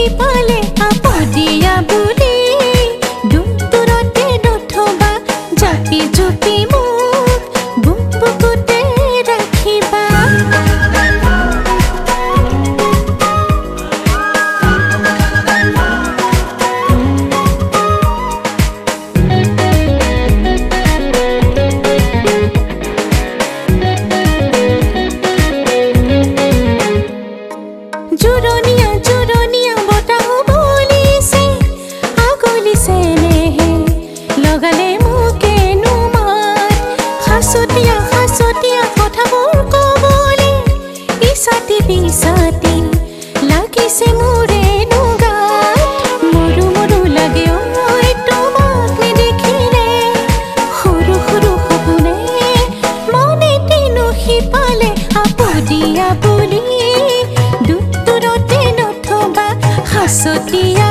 পালে আপদিয়া বুলি দূৰতে নথবা জাপি জুপি মোক বুকুতে ৰাখিবা জুৰণীয়া বতাহ বলিছে আগলিছে নেহে লগালে মোকেনো মাত হাঁচতীয়া কথাবোৰ ক'বলে ইছাতি পিছাতি লাগিছে মোৰেনো গাত মৰো লাগে ঐ তোমাক নেদেখিলে সৰু সপোনে মনেতে নসিপালে আপদিয়া বুলি হাঁচতীয়া